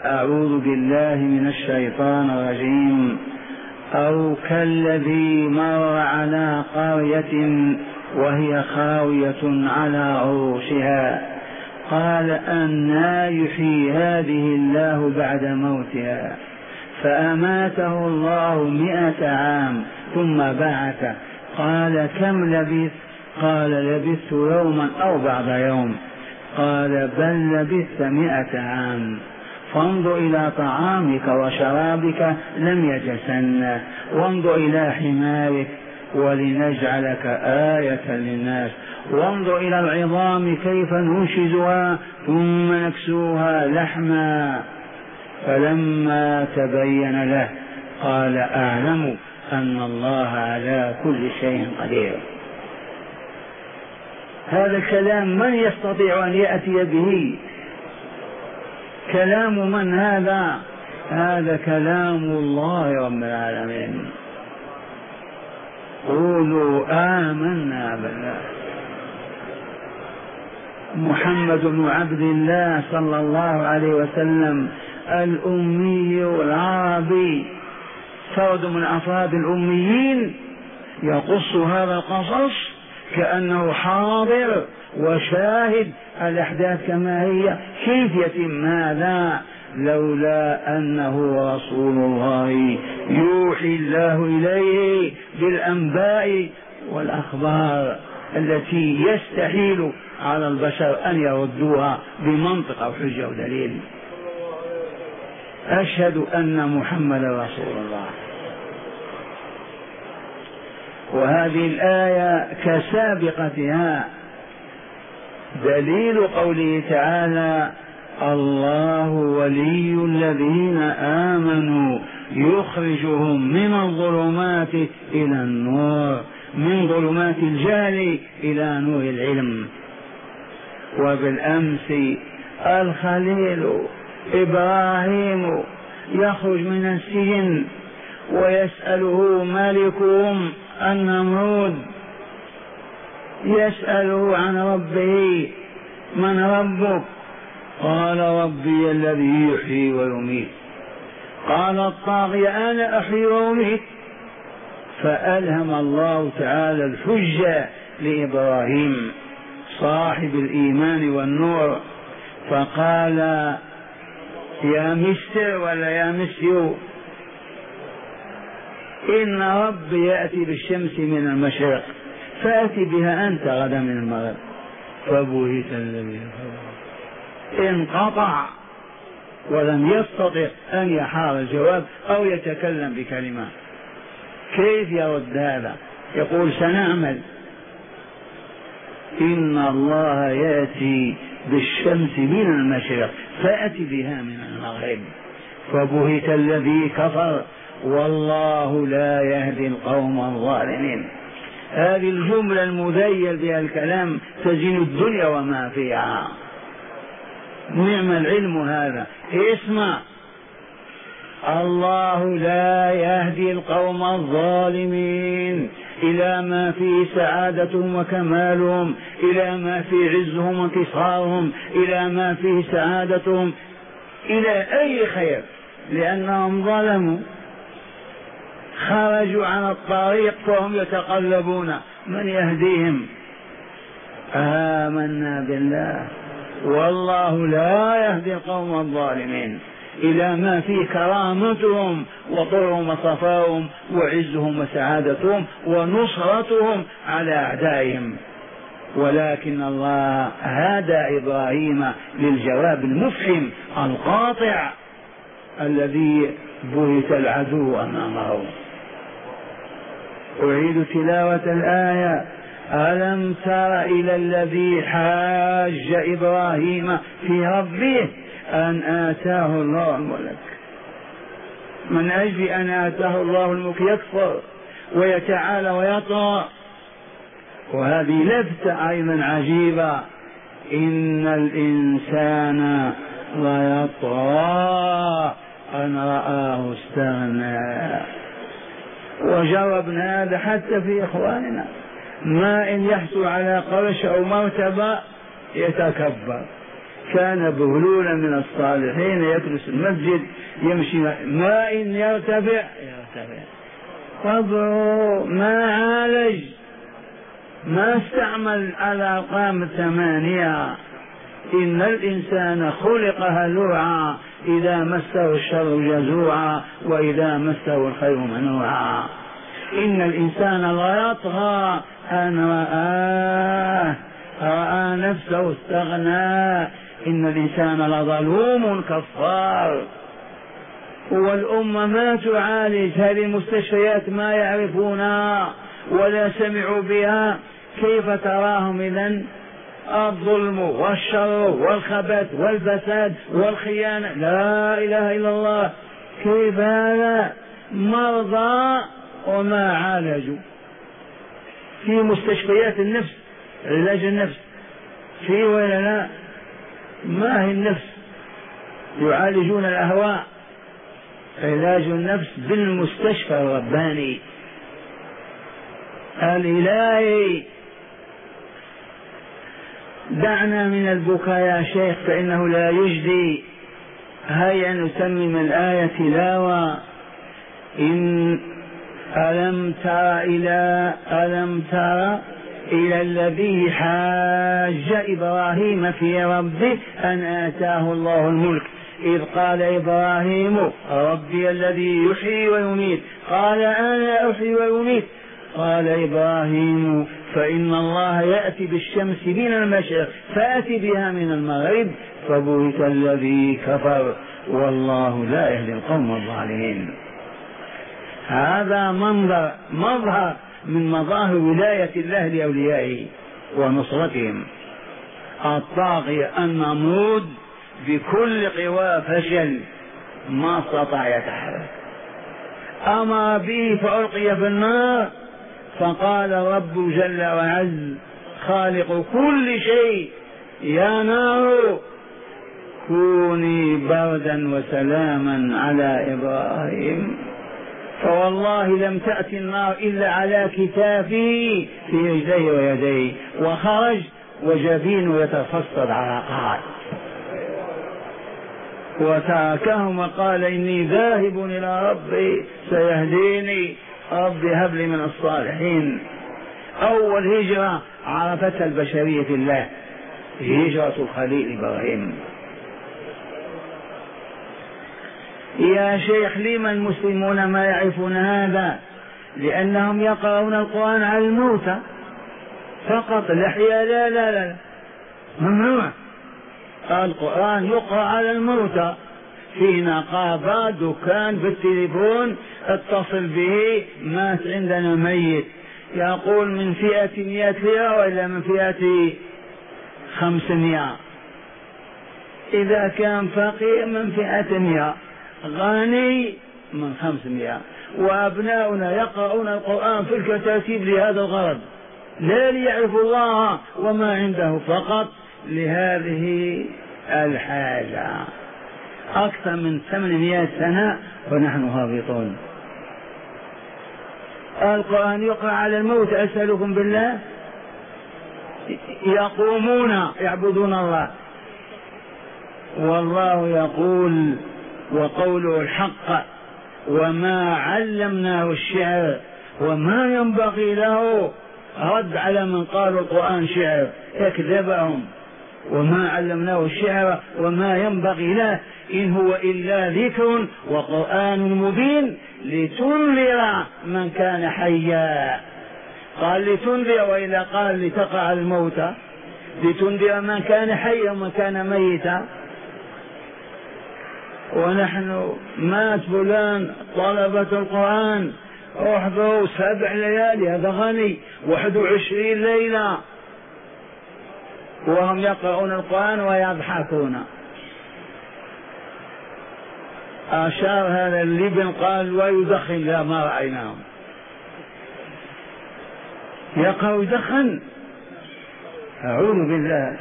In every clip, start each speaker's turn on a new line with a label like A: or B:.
A: أعوذ بالله من الشيطان الرجيم. أو كالذي مر على قرية وهي خاوية على عروشها قال أنى يحيي هذه الله بعد موتها فأماته الله 100 عام ثم بعثه. قال كم لبثت؟ قال لبثت يوما أو بعض يوم. قال بل لبثت 100 عام. فانظر إلى طعامك وشرابك لم يتسنى، وانظر إلى حمارك ولنجعلك آية للناس، وانظر إلى العظام كيف ننشزها ثم نكسوها لحما. فلما تبين له قال أعلم أن الله على كل شيء قدير. هذا الكلام من يستطيع أن يأتي به؟ كلام من هذا؟ هذا كلام الله رب العالمين. قولوا آمنا بالله. محمد بن عبد الله صلى الله عليه وسلم الأمي العربي، فرد من أفراد الأميين، يقص هذا القصص كأنه حاضر وشاهد الأحداث كما هي. كيف يتم هذا لولا أنه رسول الله يوحي الله إليه بالأنباء والأخبار التي يستحيل على البشر أن يردوها بمنطق أو حجة ودليل. أشهد أن محمد رسول الله. وهذه الآية كسابقتها دليل قوله تعالى الله ولي الذين آمنوا يخرجهم من الظلمات إلى النور، من ظلمات الجهل إلى نور العلم. وبالأمس الخليل إبراهيم يخرج من السجن ويسأله ملكهم النمرود، يسأله عن ربه من ربك؟ قال ربي الذي يحيي ويميت. قال الطاغية أنا أحيي وأميت. فألهم الله تعالى الحجة لإبراهيم صاحب الإيمان والنور، فقال يا مستر ولا يا مسيو إن ربي يأتي بالشمس من المشرق فأتي بها أنت غدا من المغرب. فبهت الذي انقطع ولم يستطع أن يحار الجواب أو يتكلم بكلمة. كيف يرد هذا؟ يقول سنعمل. إن الله يأتي بالشمس من المشرق فأتي بها من المغرب. فبهت الذي كفر والله لا يهدي القوم الظالمين. هذه الجملة المذيل بها الكلام تزين الدنيا وما فيها. نعم العلم هذا. اسمع، الله لا يهدي القوم الظالمين إلى ما فيه سعادتهم وكمالهم، إلى ما فيه عزهم وانتصارهم، إلى ما فيه سعادتهم، إلى أي خير، لأنهم ظلموا خرجوا عن الطريق فهم يتقلبون. من يهديهم؟ آمنا بالله والله لا يهدي القوم الظالمين إلى ما فيه كرامتهم وطرهم وصفاهم وعزهم وسعادتهم ونصرتهم على أعدائهم. ولكن الله هدى إبراهيم للجواب المفحم القاطع الذي بهت العدو أمامه. أعيد تلاوة الآية. ألم تر إلى الذي حاج إبراهيم في ربه أن آتاه الله الملك. من أجل أن آتاه الله الملك يكفر ويتعالى ويطغى. وهذه لفتة أيضا عجيبة. إن الإنسان ليطغى أن رآه استغنى. وجربنا هذا حتى في إخواننا، ما إن يحصل على قرش أو مرتبة يتكبر، كان بهلولا من الصالحين يجلس المسجد يمشي ما إن يرتفع قبره ما عالج، ما استعمل الأرقام 8. إن الإنسان خلق هلوعا إذا مسه الشر جزوعا وإذا مسه الخير منوعا. إن الإنسان لا يطغى أن رأى نفسه استغنى. إن الإنسان لظلوم كفار. والأمة ما تعالج هذه المستشفيات، ما يعرفونها ولا سمعوا بها. كيف تراهم إذن؟ الظلم والشر والخبث والفساد والخيانة، لا إله إلا الله. كيف هذا؟ مرضى وما عالجوا. في مستشفيات النفس علاج النفس في ولا لا؟ ما هي النفس؟ يعالجون الأهواء. علاج النفس بالمستشفى الرباني الإلهي. دعنا من البكاء يا شيخ فإنه لا يجدي. هيا نتمم الآية تلاوة. إن ألم تر إلى الذي حاج إبراهيم في ربه أن آتاه الله الملك إذ قال إبراهيم ربي الذي يحيي ويميت قال أنا أحيي ويميت قال إبراهيم فإن الله يأتي بالشمس من المشرق فأتي بها من المغرب فبهت الذي كفر والله لا يهدي القوم الظالمين. هذا مظهر من مظاهر ولاية الله لأوليائه ونصرتهم. الطاغية النمرود بكل قوى فشل ما استطاع يتحرك. أمر به فألقي في النار فقال رب جل وعز خالق كل شيء يا نار كوني بردا وسلاما على إبراهيم. فوالله لم تأتي النار إلا على كتافه في رجليه ويديه وخرج وجبينه يتفصد عرقات وتركهم وقال إني ذاهب إلى ربي سيهديني ربي هب لي من الصالحين. أول هجرة عرفتها البشرية في الله هجرة الخليل إبراهيم. يا شيخ لما المسلمون ما يعرفون هذا؟ لأنهم يقرؤون القرآن على الموتى فقط. الأحياء لا لا لا ممنوع. القرآن يقرأ على الموتى في نقابة دكان بالتليفون اتصل به مات عندنا ميت يقول من فئة 100 ليرة وإلا من فئة 500. إذا كان فقير من فئة 100 غني من 500. وأبناؤنا يقرؤون القرآن في الكتاتيب لهذا الغرض لا ليعرفوا الله وما عنده فقط لهذه الحاجة. أكثر من 800 سنة ونحن هابطون. القرآن يقرأ على الموت. أسألكم بالله يقومون يعبدون الله والله يقول وقوله الحق وما علمناه الشعر وما ينبغي له. رد على من قالوا القرآن شعر يكذبهم. وما علمناه الشعر وما ينبغي له إن هو إلا ذكر وقرآن مبين لتنذر من كان حيا. قال لتنذر وإلا قال لتقع الموتى لتنذر من كان حيا ومن كان ميتا. ونحن مات فلان طلبة القرآن احضروا 7 ليالي هذا غني 21 ليلة وهم يقرؤون القرآن ويضحكون. أشار هذا اللبن قال ويدخن لا ما رأيناهم يقرأ يدخن. أعوذ بالله.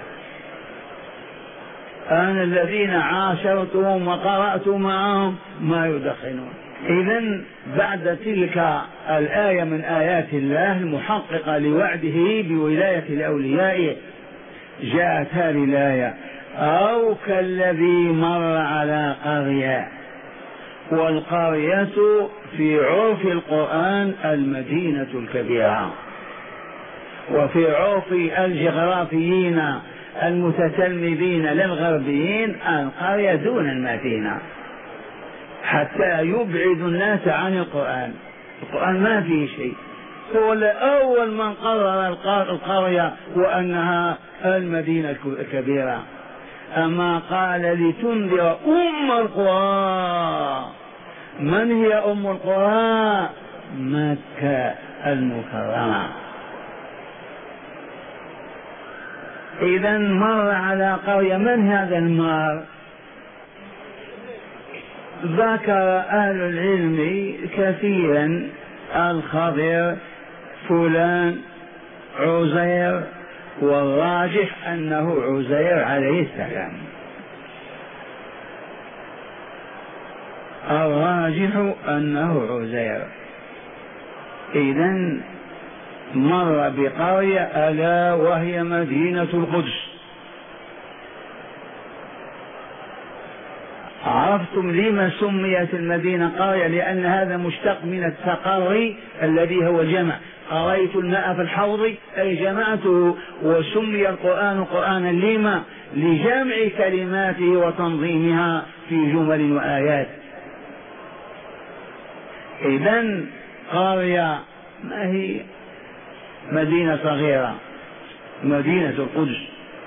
A: أنا الذين عاشرتهم وقرأت معهم ما يدخنون. إذن بعد تلك الآية من آيات الله المحققة لوعده بولاية الأولياء جاءت هذه الآية أو كالذي مر على قرية. والقرية في عرف القرآن المدينة الكبيرة، وفي عرف الجغرافيين المتتلمذين للغربيين القرية دون المدينة، حتى يبعد الناس عن القرآن. القرآن ما فيه شيء، هو أول من قرر القرية وأنها المدينة الكبيرة. أما قال لتنذر أم القرى. من هي أم القرى؟ مكة المكرمة. إذا مر على قرية. من هذا المار؟ ذكر أهل العلم كثيرا: الخضر، فلان، عزير، والراجح أنه عزير عليه السلام. الراجح أنه عزير. إذن مر بقرية ألا وهي مدينة القدس. عرفتم لما سميت المدينة قرية؟ لأن هذا مشتق من التقري الذي هو جمع. قريت الماء في الحوض أي جمعته. وسمي القرآن قرآنا لما؟ لجمع كلماته وتنظيمها في جمل وآيات. إذن قرية ما هي مدينة صغيرة، مدينة القدس.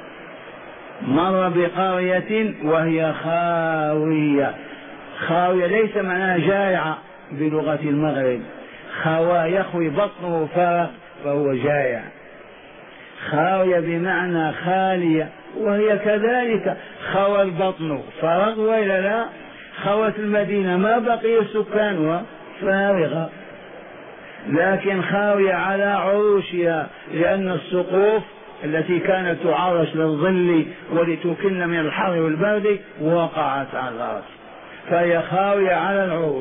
A: مر بقرية وهي خاوية. خاوية ليس معناها جائعة بلغة المغرب. خوى يخوي بطنه فرق فهو جائع. خاوية بمعنى خالية، وهي كذلك خوى البطن فرق وإلا لا. خوت المدينة ما بقي سكانها فارغة، لكن خاوية على عروشها، لأن السقوف التي كانت تعرش للظل ولتكن من الحر والبرد وقعت على الأرض، فهي خاوية على العروش،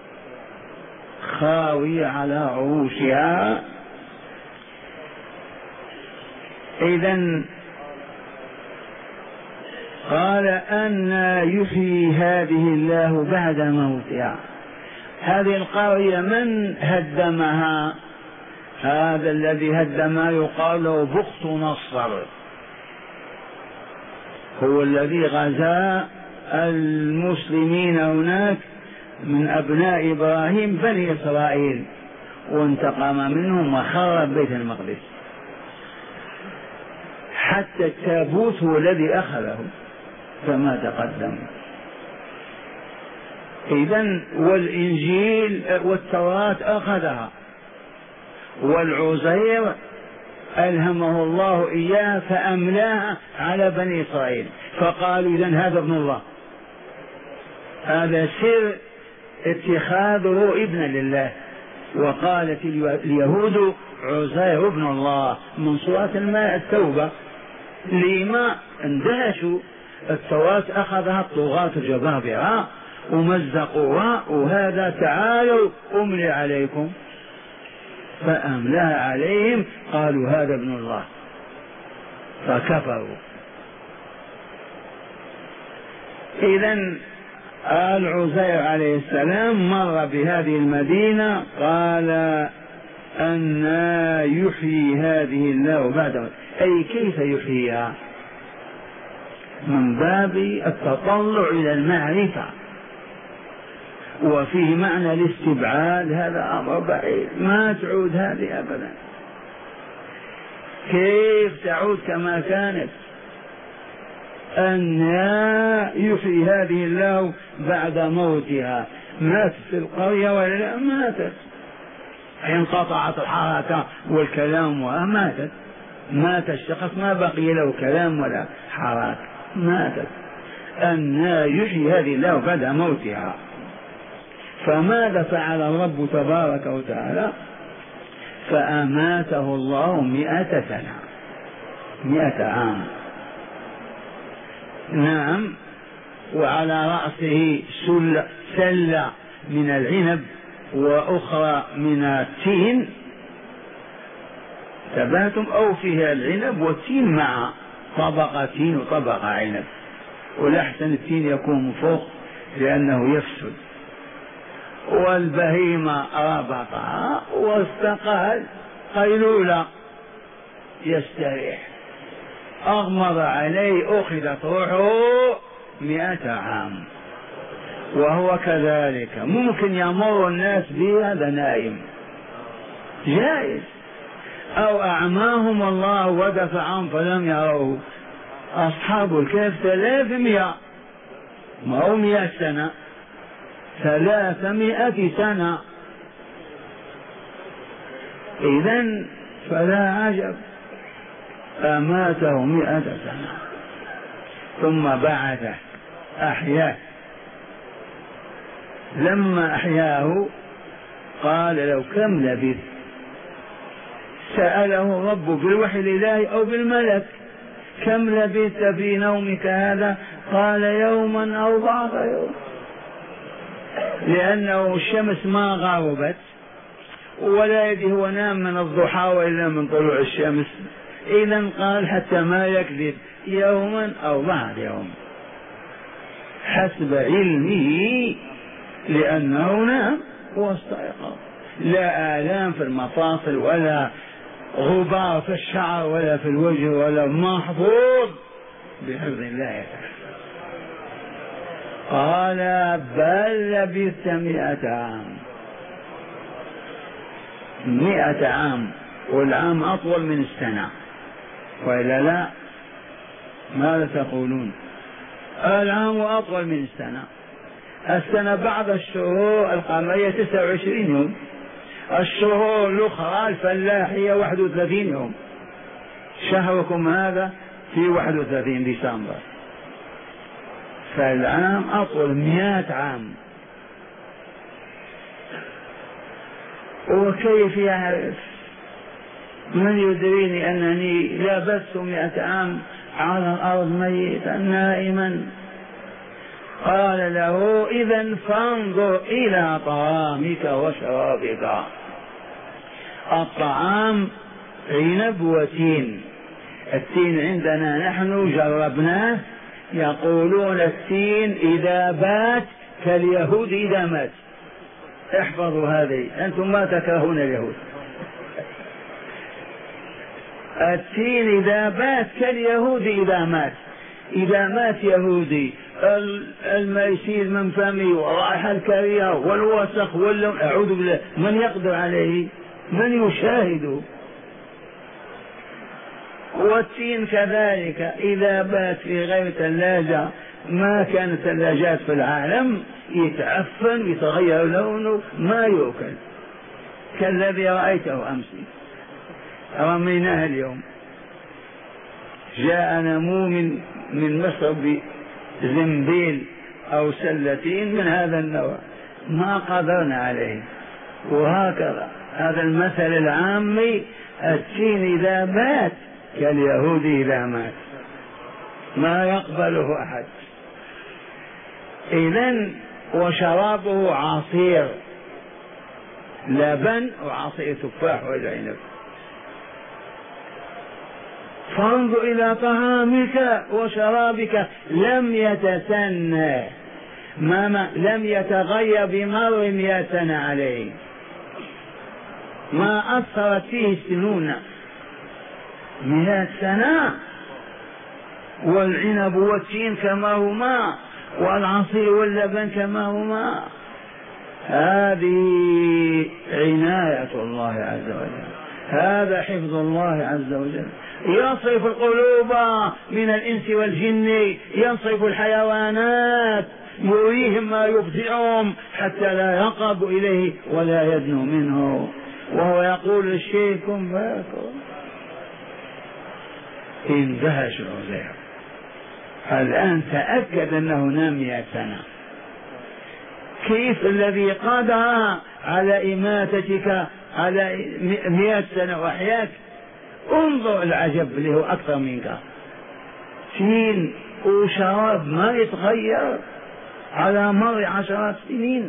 A: خاوية على عروشها. إذن قال أن يحيي هذه الله بعد موتها. هذه القرية من هدمها؟ هذا الذي هدمها يقال له بخت نصر، هو الذي غزا المسلمين هناك من أبناء إبراهيم بني إسرائيل، وانتقم منهم وخرب بيت المقدس. حتى التابوت هو الذي أخذه كما تقدم. إذن والإنجيل والتوراة أخذها، والعزير ألهمه الله إياه فأملاها على بني إسرائيل، فقالوا إذن هذا ابن الله. هذا سر اتخاذه ابنا لله. وقالت اليهود عزير ابن الله من سورة التوبة. لما اندهشوا؟ التوراة أخذها الطغاة الجبابرة ومزقوها، وهذا تعالوا أملي عليكم، فأملاها عليهم قالوا هذا ابن الله فكفروا. إذن العزير عليه السلام مر بهذه المدينة. قال أن يحيي هذه الله بعد، أي كيف يحييها؟ من باب التطلع إلى المعرفة، وفيه معنى الاستبعاد. هذا أمر بعيد، ما تعود هذه أبدا. كيف تعود كما كانت؟ أن يحيي هذه الله بعد موتها. ماتت في القرية ولا لا؟ ماتت، انقطعت الحركة والكلام وماتت. مات الشخص ما بقي له كلام ولا حركة، ماتت. أن يحيي هذه الله بعد موتها. فماذا فعل الرب تبارك وتعالى؟ فأماته الله 100 سنة، 100 عام. نعم. وعلى رأسه سلة من العنب وأخرى من التين، تباتم أو فيها العنب والتين معا، طبقة تين وطبقة عنب، والأحسن التين يكون فوق لأنه يفسد. والبهيمة ربطها واستقال قيلولة يستريح، أغمض عليه أخذت روحه 100 عام. وهو كذلك ممكن يمر الناس به هذا نائم جائز، أو أعماهم الله ودفعهم فلم يروه. أصحاب الكهف 300، ما هو 100 سنة، 300 سنة. إذن فلا عجب أماته 100 سنة ثم بعثه أحياه. لما أحياه قال لو كم لبثت؟ سأله ربه بالوحي الإلهي أو بالملك، كم لبثت في نومك هذا؟ قال يوما أو بعض يوم، لأنه الشمس ما غربت ولا يدري هو نام من الضحى وإلا من طلوع الشمس. إذن قال حتى ما يكذب يوما أو بعض يوم حسب علمه، لأنه نام واستيقظ. لا آلام في المفاصل ولا غبار في الشعر ولا في الوجه ولا محظوظ بحفظ الله تعالى. قال بل لبثت 100 عام. 100 عام، والعام أطول من السنة، وإلا لا؟ ماذا تقولون؟ العام أطول من السنة. السنة بعض الشهور القمرية 29 يوم، الشهور الأخرى الفلاحية 31 يوم. شهركم هذا في 31 ديسمبر، فالعام أطول 100 عام. وكيف يعرف؟ من يدريني أنني لبثت 100 عام على الأرض ميتا نائما؟ قال له إذن فانظر إلى طعامك وشرابك. الطعام عنب وتين. التين عندنا نحن جربناه، يقولون التين إذا بات كاليهود إذا مات. احفظوا هذه، أنتم ما تكرهون اليهود. التين إذا بات كاليهود إذا مات. إذا مات يهودي الماء يسيل من فمه ورائحة الكريه والوسخ واللون، أعوذ بالله، من يقدر عليه؟ من يشاهده؟ والتين كذلك إذا بات في غير ثلاجة، ما كانت ثلاجات في العالم، يتعفن يتغير لونه، ما يؤكل، كالذي رأيته أمس رميناه اليوم. جاء نمو من مصر بزنبيل أو سلتين من هذا النوع، ما قدرنا عليه. وهكذا هذا المثل العامي، التين إذا مات كاليهود إذا مات، ما يقبله أحد. إذن وشرابه عصير لبن وعصير تفاح والعنب. فانظر إلى طعامك وشرابك لم يتسنى، لم يتغير بمر 100 سنة عليه، ما أثرت فيه السنون 100 سنة. والعنب والتين كما هما، والعصير واللبن كما هما. هذه عناية الله عز وجل، هذا حفظ الله عز وجل. يصرف القلوب من الإنس والجن، يصرف الحيوانات، يريهم ما يفزعهم حتى لا يقرب إليه ولا يدنو منه، وهو يقول للشيء كن فيكون. اندهش عزير. الآن تأكد أنه نام 100 سنة. كيف الذي قدر على إماتتك على 100 سنة وحياك؟ انظر العجب اللي هو أكثر منك. تين وشراب ما يتغير على مر 10 سنين،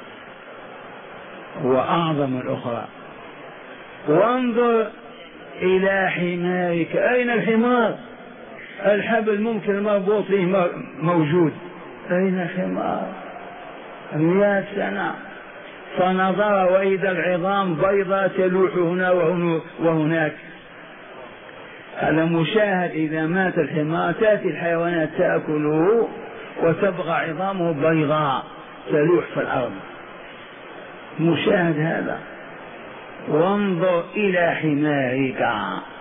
A: وأعظم الأخرى. وانظر إلى حمارك، أين الحمار؟ الحبل ممكن مربوط فيه موجود، أين الحمار؟ 100 سنة. فنظر وإذا العظام بيضاء تلوح هنا وهناك. هذا مشاهد، إذا مات الحمار تأتي الحيوانات تأكله وتبقى عظامه بيضاء تلوح في الأرض، مشاهد هذا. وانظر إلى حمارك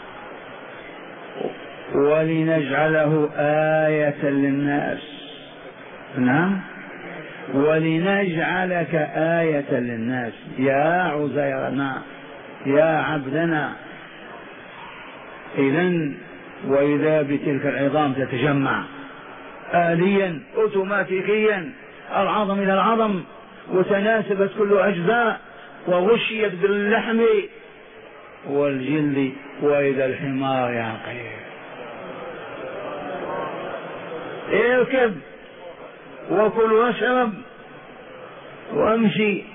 A: ولنجعله آية للناس. نعم، ولنجعلك آية للناس يا عزيرنا يا عبدنا. إذن وإذا بتلك العظام تتجمع آليا أوتوماتيكيا، العظم إلى العظم، وتناسبت كل أجزاء وغشيت باللحم والجلد. وإذا الحمار يعقل، اركب وكل واشرب وامشي.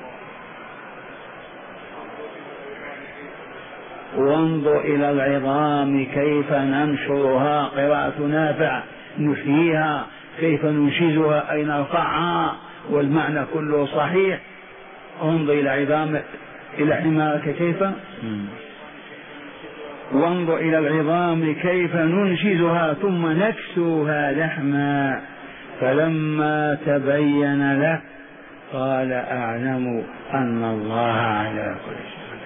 A: وانظر إلى العظام كيف ننشرها، قراءة نافع، نحييها، كيف ننشزها أي نرفعها، والمعنى كله صحيح. انظر إلى عظام إلى حمارك كيف، وانظر إلى العظام كيف ننشزها ثم نكسوها لحما. فلما تبين له قال أعلم أن الله على كل شيء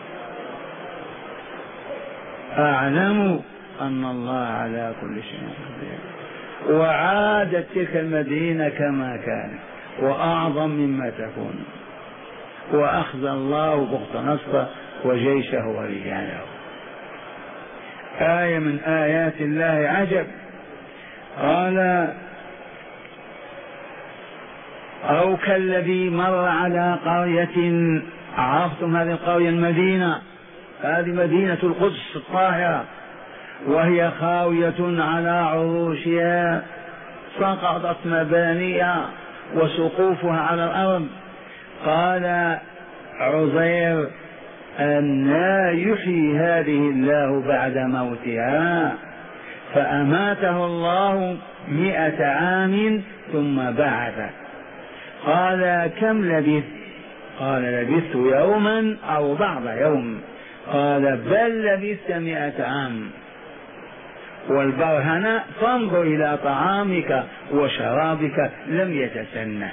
A: قدير، أعلم أن الله على كل شيء قدير. وعادت تلك المدينة كما كانت وأعظم مما تكون، وأخذ الله بخت نصر وجيشه ورجاله. آية من آيات الله عجب. قال أو كالذي مر على قرية، عرفتم هذه القرية المدينة، هذه مدينة القدس الطاهرة، وهي خاوية على عروشها، سقطت مبانيها وسقوفها على الأرض. قال عزير أنى يحيي هذه الله بعد موتها؟ فأماته الله 100 عام ثم بعثه. قال كم لبثت؟ قال لبثت يوما أو بعض يوم. قال بل لبثت 100 عام. والبرهنة فانظر إلى طعامك وشرابك لم يتسنى.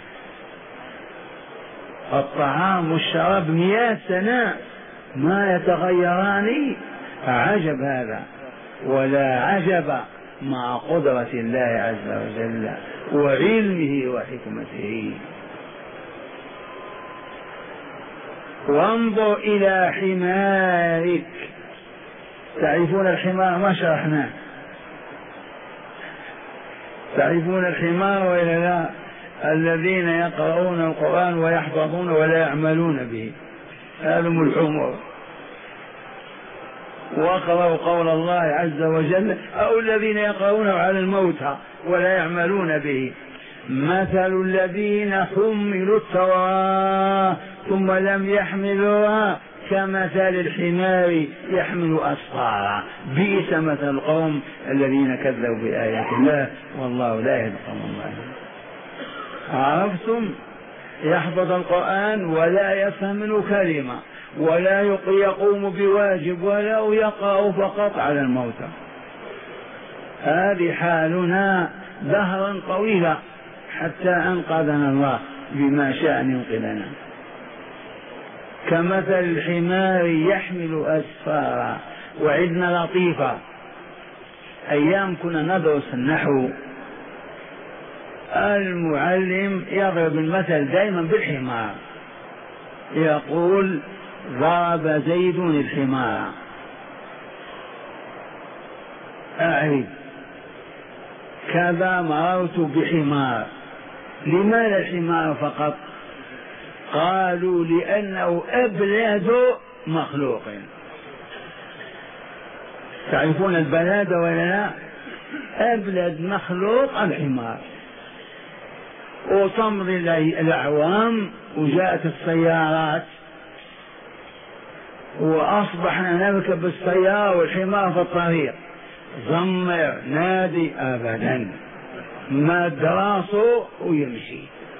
A: الطعام والشراب 100 سنة ما يتغيران. عجب هذا، ولا عجب مع قدرة الله عز وجل وعلمه وحكمته. وانظر إلى حمارك. تعرفون الحمار؟ ما شرحناه. تعرفون الحمار وإلا لا؟ الذين يقرؤون القرآن ويحفظون ولا يعملون به، هذم الحمر. وقرأوا قول الله عز وجل أو الذين يقرؤونه على الموتى ولا يعملون به. مثل الذين حملوا التوراة ثم لم يحملوها كمثل الحمار يحمل أسفارا، بئس مثل القوم الذين كذبوا بآيات الله والله لا يهدي القوم الظالمين. عرفتم؟ يحفظ القرآن ولا يفهم منه كلمة ولا يقوم بواجب ولا يقع فقط على الموتى. هذه حالنا دهرا طويلا حتى أنقذنا الله بما شاء أن ينقذنا. كمثل الحمار يحمل أسفارا. وعدنا لطيفة، أيام كنا ندرس النحو، المعلم يضرب المثل دائما بالحمار، يقول ضرب زيد الحمار. أعرف كذا مررت بحمار. لماذا الحمار فقط؟ قالوا لأنه أبلد مخلوق. تعرفون البلاد ولا لا؟ أبلد مخلوق الحمار. وتمضي الأعوام وجاءت السيارات وأصبحنا نركب السيارة والحمار في الطريق، زمر نادي أبدا، ما دراسه ويمشي.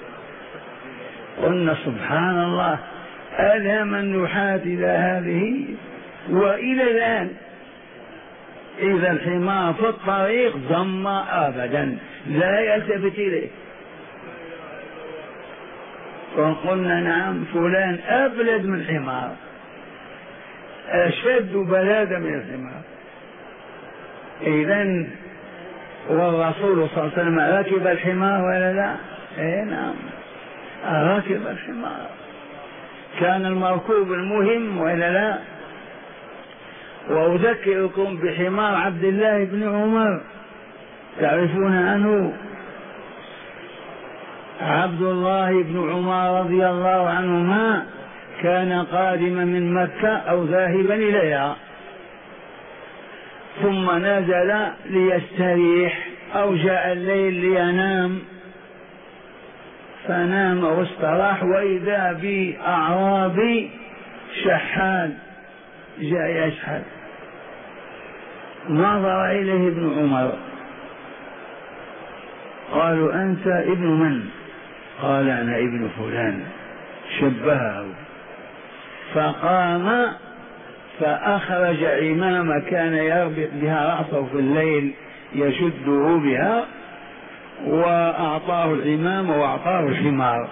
A: قلنا سبحان الله، ألهم النحاة إلى هذه. وإلى الآن إذا الحمار في الطريق ضم أبدا لا يلتفت إليه. وقلنا نعم فلان أبلد من الحمار، أشد بلادة من الحمار. إذن والرسول صلى الله عليه وسلم ركب الحمار ولا لا؟ إيه نعم ركب الحمار، كان المركوب المهم ولا لا؟ وأذكركم بحمار عبد الله بن عمر، تعرفون عنه؟ عبد الله بن عمر رضي الله عنهما كان قادما من مكة أو ذاهبا إليها، ثم نزل ليستريح أو جاء الليل لينام، فنام واستراح، وإذا بأعرابي شحال جاء يشحذ، نظر إليه ابن عمر، قالوا أنت ابن من؟ قال أنا ابن فلان، شبهه، فقام فأخرج عمامة كان يربط بها رأسه في الليل يشده بها، وأعطاه العمام وأعطاه الحمار.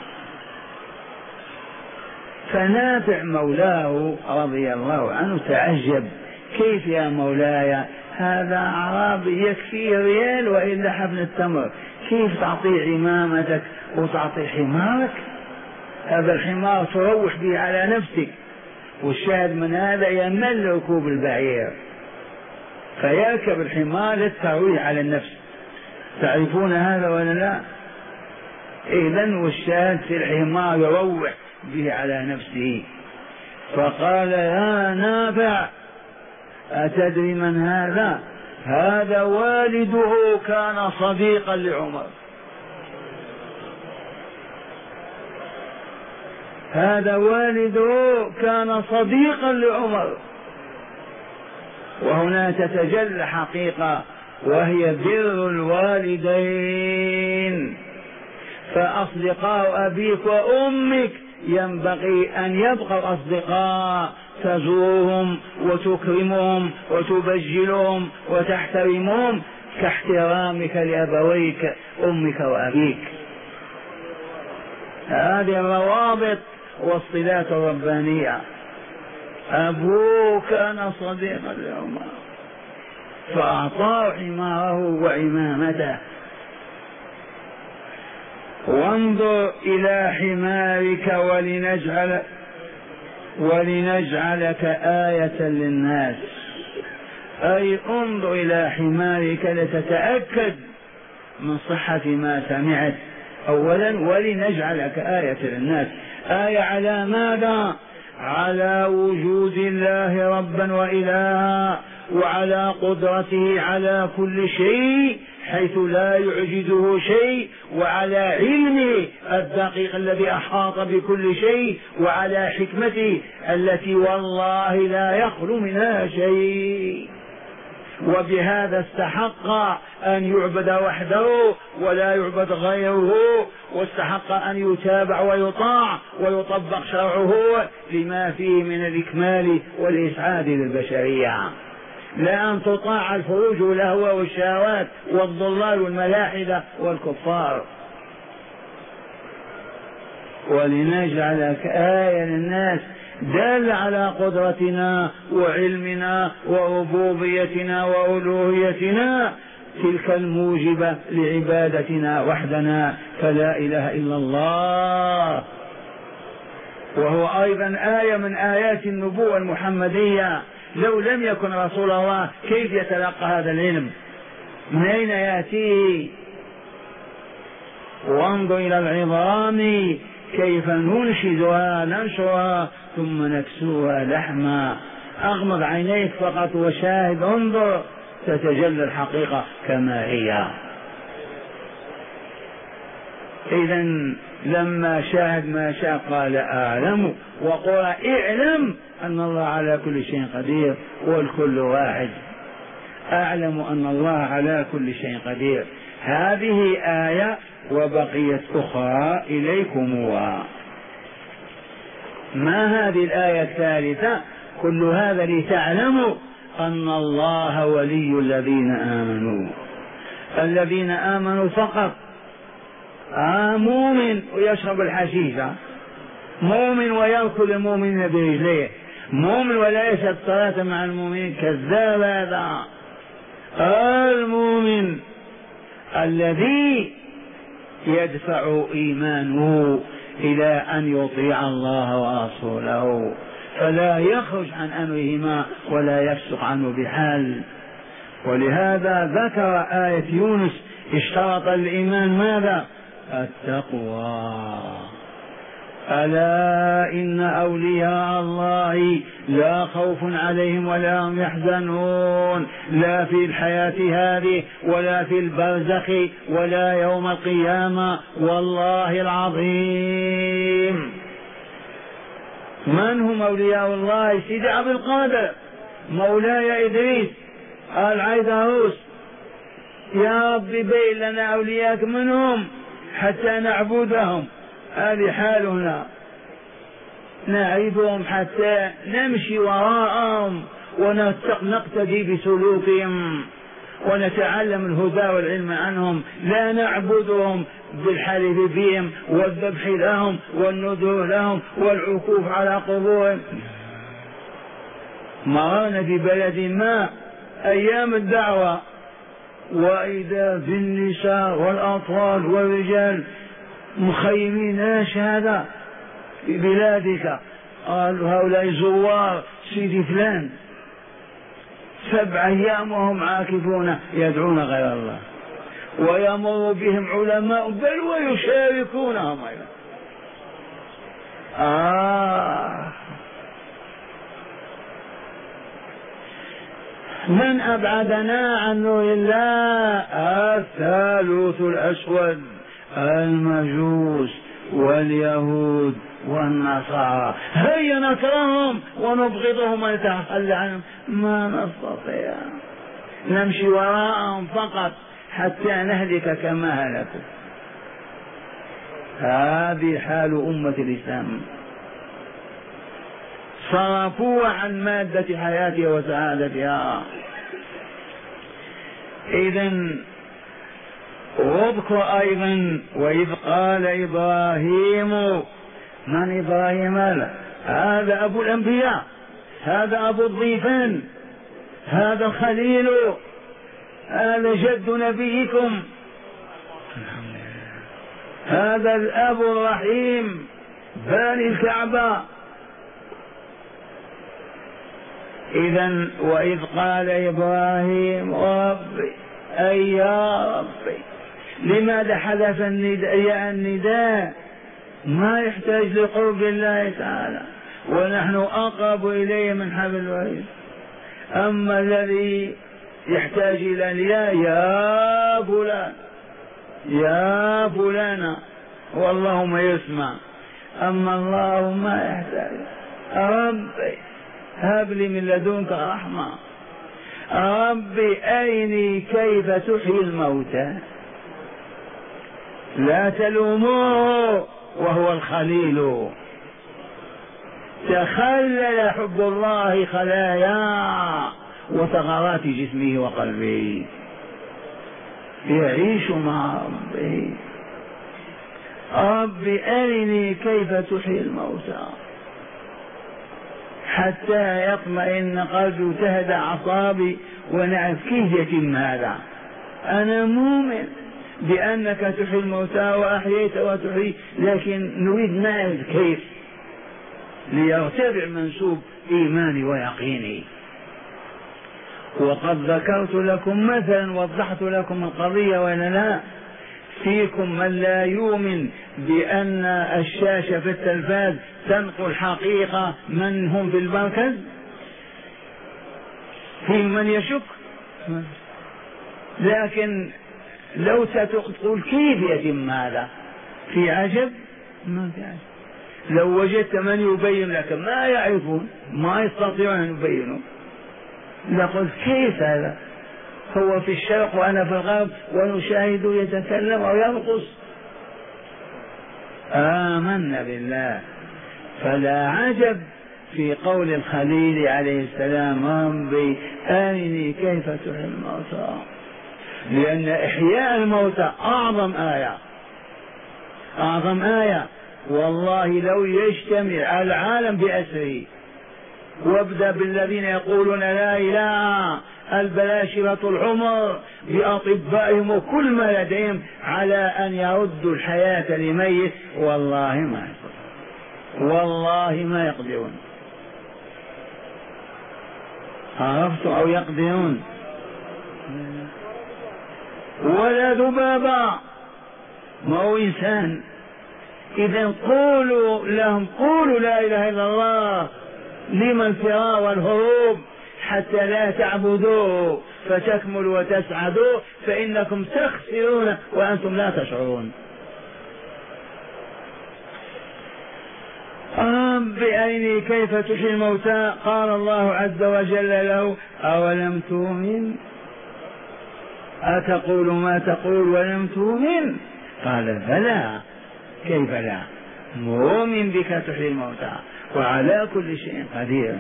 A: فنافع مولاه رضي الله عنه تعجب، كيف يا مولاي هذا أعرابي يكفيه ريال وإلا حبل التمر، كيف تعطيه عمامتك وتعطي حمارك؟ هذا الحمار تروح به على نفسك، والشاهد من هذا يمل ركوب البعير فيركب الحمار للترويح على النفس. تعرفون هذا ولا لا؟ إذن والشاهد في الحمار يروح به على نفسه. فقال يا نافع أتدري من هذا؟ هذا والده كان صديقا لعمر، هذا والده كان صديقا لعمر. وهنا تتجلى حقيقة وهي بر الوالدين، فأصدقاء أبيك وأمك ينبغي أن يبقوا أصدقاء، تزورهم وتكرمهم وتبجلهم وتحترمهم كاحترامك لأبويك أمك وأبيك. هذه الروابط والصلات الربانية. أبوه كان صديقا لعمر فأعطاه حماره وعمامته. وانظر إلى حمارك ولنجعلك آية للناس، أي انظر إلى حمارك لتتأكد من صحة ما سمعت. أولا ولنجعلك آية للناس، آية على ماذا؟ على وجود الله ربا وإلها، وعلى قدرته على كل شيء حيث لا يعجزه شيء، وعلى علمه الدقيق الذي أحاط بكل شيء، وعلى حكمته التي والله لا يخلو منها شيء. وبهذا استحق أن يعبد وحده ولا يعبد غيره، واستحق أن يتابع ويطاع ويطبق شرعه لما فيه من الإكمال والإسعاد للبشرية، لا أن تطاع الفروج والأهواء والشهوات والضلال والملاحدة والكفار. ولنجعلك آية للناس، دل على قدرتنا وعلمنا وربوبيتنا وألوهيتنا، تلك الموجبة لعبادتنا وحدنا، فلا إله إلا الله. وهو أيضا آية من آيات النبوة المحمدية. لو لم يكن رسول الله كيف يتلقى هذا العلم؟ من أين يأتيه؟ وانظر إلى العظام كيف ننشدها ننشرها ثم نكسوها لحما. أغمض عينيك فقط وشاهد، انظر تتجلى الحقيقة كما هي. إذن لما شاهد ما شاء قال أعلم، وقال اعلم أن الله على كل شيء قدير والكل واحد. أعلم أن الله على كل شيء قدير. هذه آية وبقيت أخرى إليكمها. ما هذه الآية الثالثة؟ كل هذا لتعلموا أن الله ولي الذين آمنوا. الذين آمنوا فقط. مؤمن ويشرب الحشيشة، مؤمن ويأكل المؤمن برجليه، مؤمن ولا يشهد الصلاة مع المؤمنين، كذاب هذا. المؤمن الذي يدفع إيمانه إلى أن يطيع الله ورسوله، فلا يخرج عن أمرهما ولا يفسق عنه بحال. ولهذا ذكر آية يونس اشترط الإيمان ماذا؟ التقوى. ألا إن أولياء الله لا خوف عليهم ولا هم يحزنون، لا في الحياة هذه ولا في البرزخ ولا يوم القيامة، والله العظيم. من هم أولياء الله؟ سيدي عبد القادر، مولاي إدريس، العيدروس. يا رب بين لنا أولياءك منهم حتى نعبدهم. هذه حالنا، نعرفهم حتى نمشي وراءهم ونقتدي بسلوكهم ونتعلم الهدى والعلم عنهم، لا نعبدهم بالحلف بهم والذبح لهم والنذور لهم والعكوف على قبورهم. مررنا في بلد ما أيام الدعوة، وإذا في النساء والأطفال والرجال مخيمين. ايش هذا في بلادك؟ قالوا هؤلاء زوار سيدي فلان، 7 أيام وهم عاكفون يدعون غير الله، ويمر بهم علماء بل ويشاركونهم أيضا. من أبعدنا عن نور الله؟ الثالوث الأسود، المجوس واليهود والنصارى. هيا نكرههم ونبغضهم ونتخلى عنهم، ما نستطيع، نمشي وراءهم فقط حتى نهلك كما هلكوا. هذه حال أمة الإسلام، صرفوا عن مادة حياتها وسعادتها. إذن واذكر أيضا وإذ قال إبراهيم. من إبراهيم هذا؟ هذا أبو الأنبياء، هذا أبو الضيفان، هذا الخليل، هذا جد نبيكم، هذا الأب الرحيم باني الكعبة. إذن وإذ قال إبراهيم ربي أي يا ربي. لماذا حدث النداء؟ ما يحتاج لقرب الله تعالى، ونحن أقرب إليه من حبل الوريد. أما الذي يحتاج إلى النداء يا فلان يا فلانة والله ما يسمع، أما الله ما يحتاج. ربي هب لي من لدنك رحمة، ربي أرني كيف تحيي الموتى. لا تلوموه وهو الخليل، تخلل حب الله خلايا وثغرات جسمه وقلبه، يعيش مع ربه. ربي أرني كيف تحيي الموتى حتى يطمئن قلبي وتهدى أعصابي ونعرف كيف يتم هذا. أنا مؤمن بأنك تحيي الموتى وأحييت وتحيي، لكن نريد نعرف كيف ليرتفع منسوب إيماني ويقيني. وقد ذكرت لكم مثلا، وضحت لكم القضية ولا لا؟ فيكم من لا يؤمن بأن الشاشة في التلفاز تنقل حقيقة من هم في المركز؟ في من يشك؟ لكن لو ستقول كيف يتم هذا؟ في عجب؟ ما في عجب. لو وجدت من يبين لك ما يعرفون ما يستطيعون أن يبينوا لقلت كيف هذا؟ هو في الشرق وأنا في الغرب ونشاهد يتكلم أو يرقص. آمنا بالله. فلا عجب في قول الخليل عليه السلام ربي أرني كيف تحيي الموتى، لأن إحياء الموتى أعظم آية، أعظم آية. والله لو يجتمع العالم بأسره، وابدأ بالذين يقولون لا إله، البلاشرة العمر بأطبائهم وكل ما لديهم على أن يردوا الحياة لميت، والله ما يقدرون، والله ما يقدرون. عرفتوا أو يقدرون؟ ولا ذبابة، ما هو إنسان. إذا قولوا لهم قولوا لا إله إلا الله، لما الفرار والهروب؟ حتى لا تعبدوا فتكملوا وتسعدوا، فإنكم تخسرون وأنتم لا تشعرون. بأرني كيف تحيي الموتى. قال الله عز وجل له أولم تؤمن، أتقول ما تقول ولم تؤمن؟ قال بلى، كيف لا، مؤمن بك تحيي الموتى وعلى كل شيء قدير،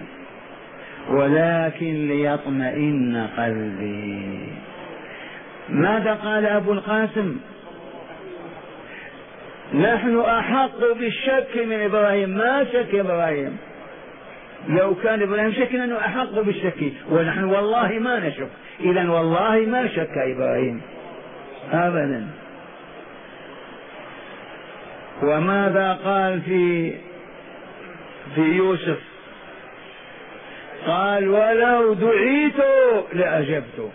A: ولكن ليطمئن قلبي. ماذا قال أبو القاسم؟ نحن أحق بالشك من إبراهيم، ما شك إبراهيم. لو كان إبراهيم شك نحن أحق بالشك، ونحن والله ما نشك. إذن والله ما شك إبراهيم أبدا. وماذا قال في يوسف؟ قال ولو دعيت لأجبت.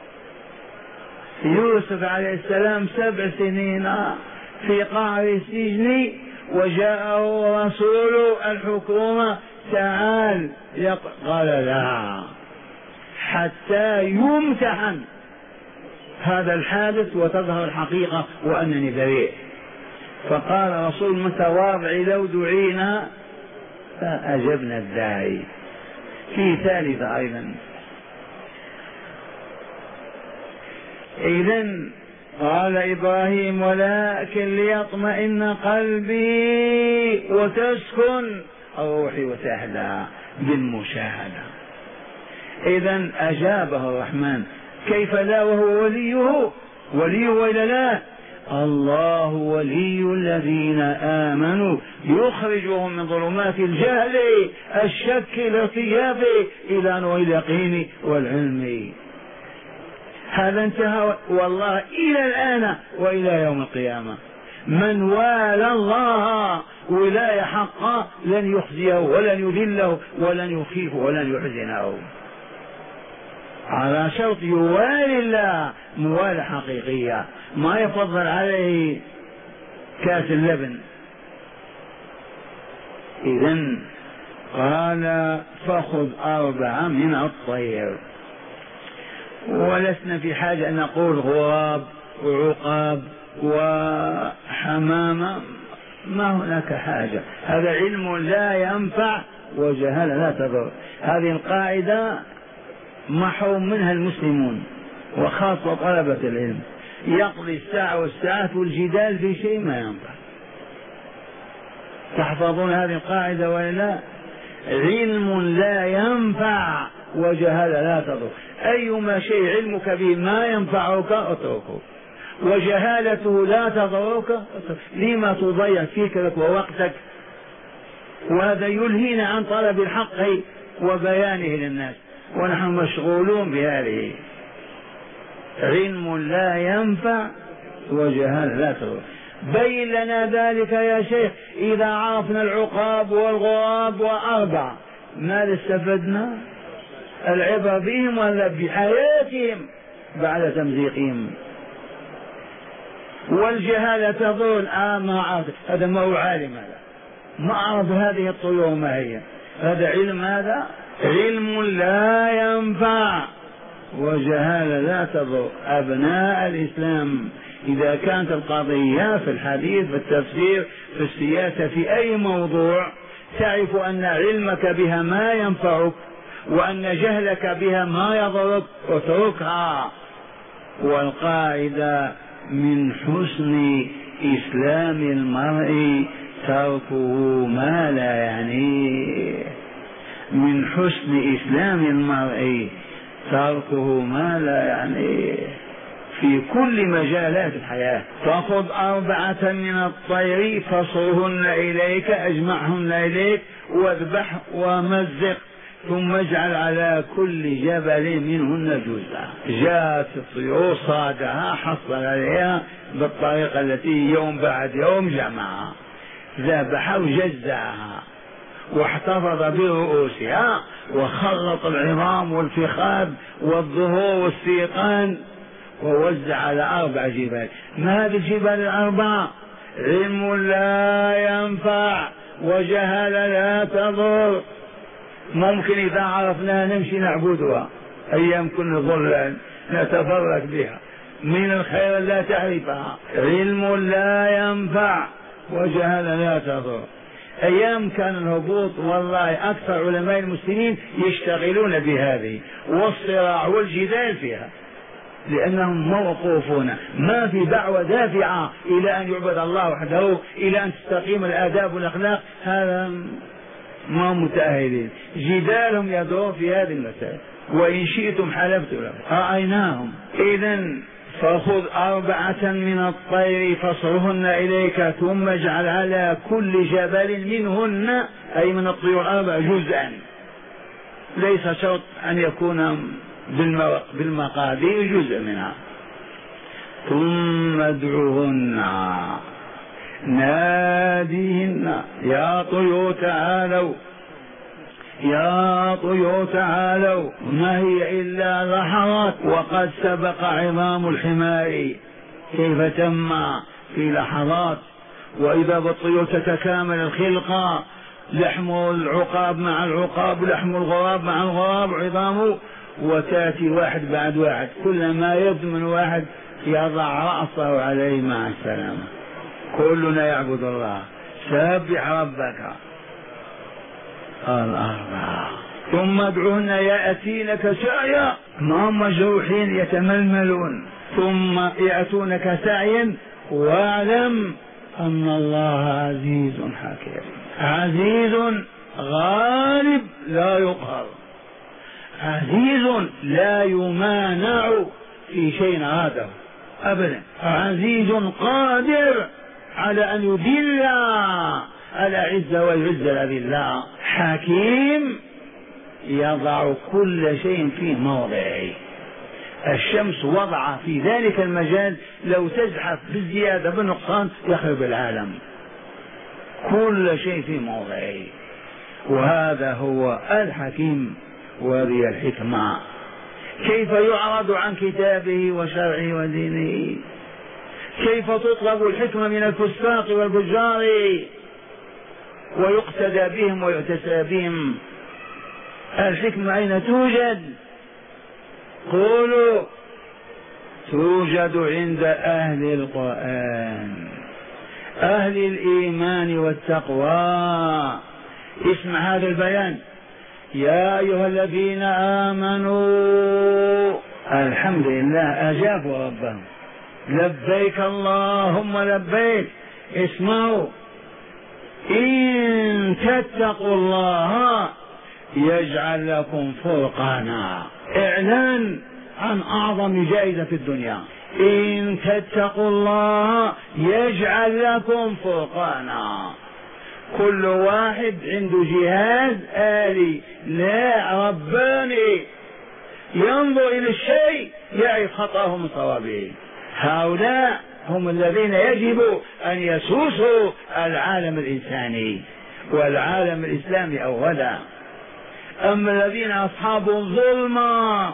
A: يوسف عليه السلام 7 سنين في قعر السجن، وجاءه رسول الحكومة تعال، قال لا حتى يمتحن هذا الحادث وتظهر الحقيقة وأنني بريء. فقال رسول متواضع لو دعينا فأجبنا الداعي. في ثالثة أيضا. إذن قال إبراهيم ولكن ليطمئن قلبي وتسكن روحي وتهدى بالمشاهدة. إذن أجابه الرحمن، كيف لا وهو وليه وإلا لا؟ الله ولي الذين آمنوا يخرجهم من ظلمات الجهل الشك الارتياب إلى نور اليقين والعلم. هذا انتهى والله إلى الآن وإلى يوم القيامة. من والى الله ولاية حقا لن يخزيه ولن يذله ولن يخيفه ولن يحزنه، على شرط يوالي الله موالة حقيقية، ما يفضل عليه كاس اللبن. إذن قال فخذ 4 من الطير، ولسنا في حاجة أن نقول غراب وعقاب وحمامة، ما هناك حاجة. هذا علم لا ينفع وجهالة لا تضر. هذه القاعدة محروم منها المسلمون وخاصة طلبة العلم. يقضي الساعة والساعات والجدال في شيء ما ينفع. تحفظون هذه القاعدة ولا؟ علم لا ينفع وجهالة لا تضر. أيما شيء علمك به ما ينفعك اتركه، وجهالته لا تضرك لما تضيع فكرك ووقتك. وهذا يلهينا عن طلب الحق وبيانه للناس، ونحن مشغولون بهذه. علم لا ينفع وجهالة لا تضر. بين لنا ذلك يا شيخ. إذا عرفنا العقاب والغراب و4 ماذا استفدنا؟ العبرة بهم ولا بحياتهم بعد تمزيقهم؟ والجهالة تظن ما عرف، هذا ما هو عالم، هذا ما عرف هذه الطيور ما هي. هذا علم، هذا علم لا ينفع وجهالة لا تضر. أبناء الإسلام، إذا كانت القضية في الحديث في التفسير في السياسة في أي موضوع تعرف أن علمك بها ما ينفعك وأن جهلك بها ما يضرك اتركها. والقاعدة من حسن إسلام المرء تركه ما لا يعنيه. من حسن إسلام المرء تركه ما لا يعنيه في كل مجالات الحياة. فخذ 4 من الطير فصرهن إليك، أجمعهن إليك واذبح ومزق، ثم اجعل على كل جبل منهن جزءا. جاءت الطيور صادها حصل عليها بالطريقة التي يوم بعد يوم جمعها، ذبح وجزعها واحتفظ برؤوسها وخلط العظام والفخاد والظهور والسيقان ووزع على 4 جبال. ما هذه الجبال 4؟ علم لا ينفع وجهل لا تضر. ممكن إذا عرفناها نمشي نعبدها أيام كنا ضلا نتفرق بها، من الخير لا تعرفها. علم لا ينفع وجهل لا تضر. أيام كان الهبوط والله أكثر علماء المسلمين يشتغلون بهذه والصراع والجدال فيها، لأنهم موقوفون. ما في دعوة دافعة إلى أن يعبد الله وحده، إلى أن تستقيم الآداب والأخلاق، هذا ما متأهلين. جدالهم يدور في هذه المسائل، وإن شئتم حلفت لهم رأيناهم. إذن فخذ 4 من الطير فصرهن إليك ثم اجعل على كل جبل منهن، أي من الطيور 4 جزءا، ليس شرط أن يكون بالمقادير جزء منها. ثم ادعوهن ناديهن يا طيور تعالوا، يا طيور تعالوا. ما هي إلا لحظات وقد سبق عظام الحمار كيف تم في لحظات. وإذا بالطيور تتكامل الخلقة، لحم العقاب مع العقاب، لحم الغراب مع الغراب، عظامه، وتأتي واحد بعد واحد، كلما يبدو من واحد يضع رأسه عليه مع السلامة. كلنا يعبد الله. سبح ربك. قال 4. ثم ادعوهن يأتينك سعيا، ما هم مجروحين يتململون، ثم يأتونك سعيا، واعلم أن الله عزيز حكيم. عزيز غالب لا يقهر، عزيز لا يمانع في شيء عاده أبدا، عزيز قادر على أن يذل على عزة ويعز الأذلاء، حكيم يضع كل شيء في موضعه. الشمس وضع في ذلك المجال لو تزحف بالزيادة بالنقصان يخرب العالم، كل شيء في موضعه، وهذا هو الحكيم وهذه الحكمة. كيف يعرض عن كتابه وشرعه ودينه؟ كيف تطلب الحكمة من الفساق والفجار ويقتدى بهم ويؤتسى بهم؟ الحكمة أين توجد؟ قولوا توجد عند أهل القرآن، أهل الإيمان والتقوى. اسمع هذا البيان: يا أيها الذين آمنوا. الحمد لله أجابوا ربهم، لبيك اللهم لبيك. اسمعوا: إن تتقوا الله يجعل لكم فرقانا. إعلان عن أعظم جائزة في الدنيا: إن تتقوا الله يجعل لكم فرقانا. كل واحد عنده جهاز آلي لا رباني ينظر إلى الشيء يعرف خطأه من صوابه. هؤلاء هم الذين يجب أن يسوسوا العالم الإنساني والعالم الإسلامي أولا. أما الذين أصحاب ظلمة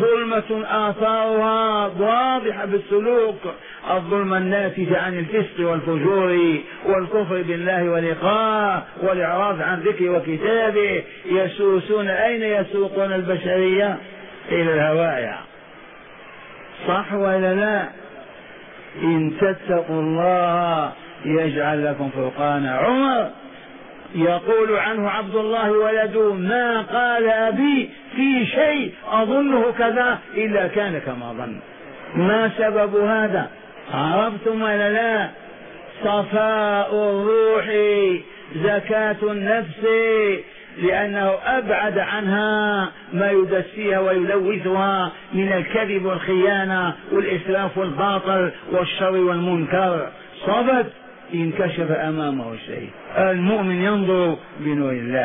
A: آثارها واضحة بالسلوك، الظلم الناتج عن الفسق والفجور والكفر بالله ولقاه والإعراض عن ذكره وكتابه، يسوسون. أين يسوقون البشرية؟ إلى الهوايا. صح ولا لا؟ إن تتقوا الله يجعل لكم فرقانا. عمر يقول عنه عبد الله ولده ما قال أبي في شيء أظنه كذا إلا كان كما ظن. ما سبب هذا؟ عرفتم ولا لا؟ صفاء الروح، زكاة النفس، لأنه أبعد عنها ما يدسيها ويلوثها من الكذب والخيانة والإسراف والباطل والشر والمنكر. صفت انكشف أمامه الشيء. المؤمن ينظر بنور الله.